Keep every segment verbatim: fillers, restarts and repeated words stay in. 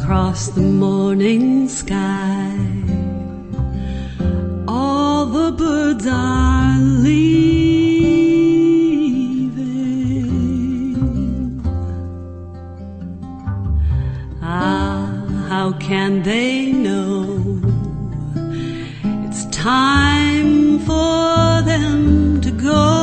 across the morning sky. All the birds are leaving. Ah, how can they know it's time for them to go?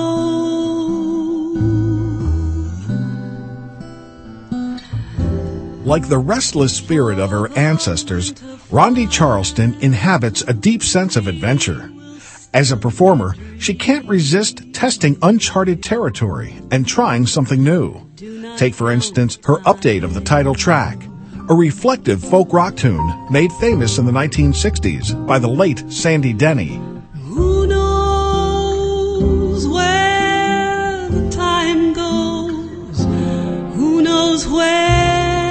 Like the restless spirit of her ancestors, Rondie Charleston inhabits a deep sense of adventure. As a performer, she can't resist testing uncharted territory and trying something new. Take, for instance, her update of the title track, a reflective folk rock tune made famous in the nineteen sixties by the late Sandy Denny. Who knows where the time goes? Who knows where?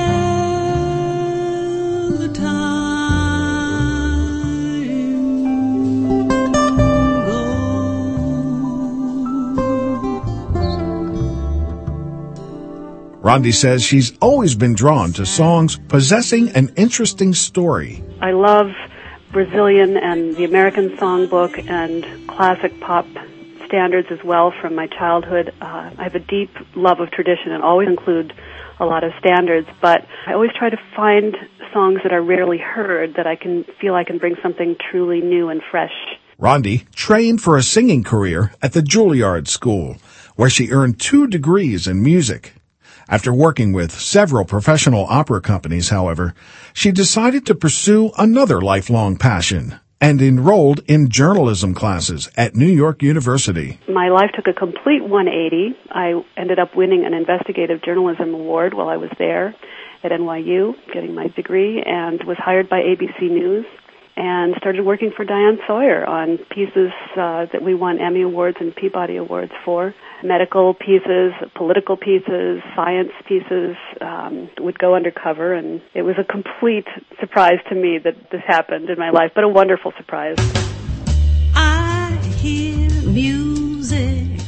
Rondie says she's always been drawn to songs possessing an interesting story. I love Brazilian and the American songbook and classic pop standards as well from my childhood. Uh, I have a deep love of tradition and always include a lot of standards, but I always try to find songs that are rarely heard that I can feel I can bring something truly new and fresh. Rondie trained for a singing career at the Juilliard School, where she earned two degrees in music. After working with several professional opera companies, however, she decided to pursue another lifelong passion and enrolled in journalism classes at New York University. My life took a complete one eighty. I ended up winning an investigative journalism award while I was there at N Y U, getting my degree, and was hired by A B C News and started working for Diane Sawyer on pieces uh, that we won Emmy Awards and Peabody Awards for. Medical pieces, political pieces, science pieces, um, would go undercover, and it was a complete surprise to me that this happened in my life, but a wonderful surprise. I hear music,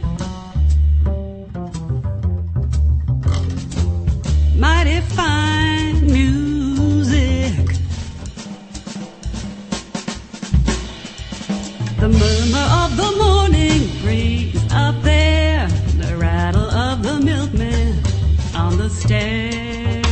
mighty fine music, the murmur of the morning breeze up there, the rattle of the milkman on the stairs.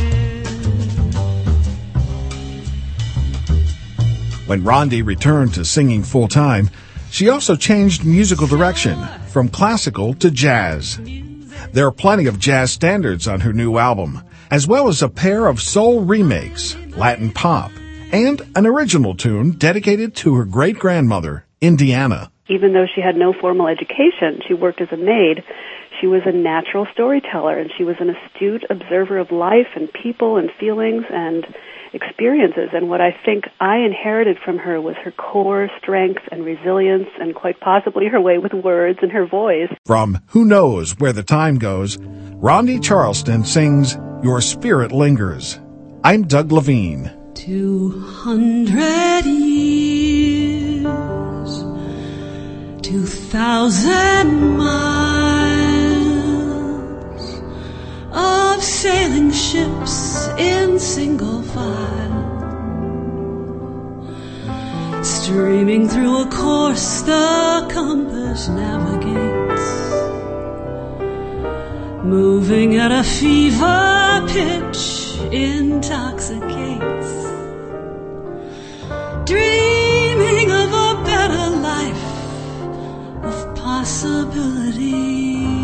When Rondie returned to singing full-time, she also changed musical direction from classical to jazz. There are plenty of jazz standards on her new album, as well as a pair of soul remakes, Latin pop, and an original tune dedicated to her great-grandmother, Indiana. Even though she had no formal education, she worked as a maid. She was a natural storyteller, and she was an astute observer of life and people and feelings and experiences. And what I think I inherited from her was her core strength and resilience and quite possibly her way with words and her voice. From Who Knows Where the Time Goes, Rondie Charleston sings Your Spirit Lingers. I'm Doug Levine. Two hundred years, two thousand miles of sailing ships in single file, streaming through a course the compass navigates, moving at a fever pitch intoxicates, dreaming of a better life, of possibility.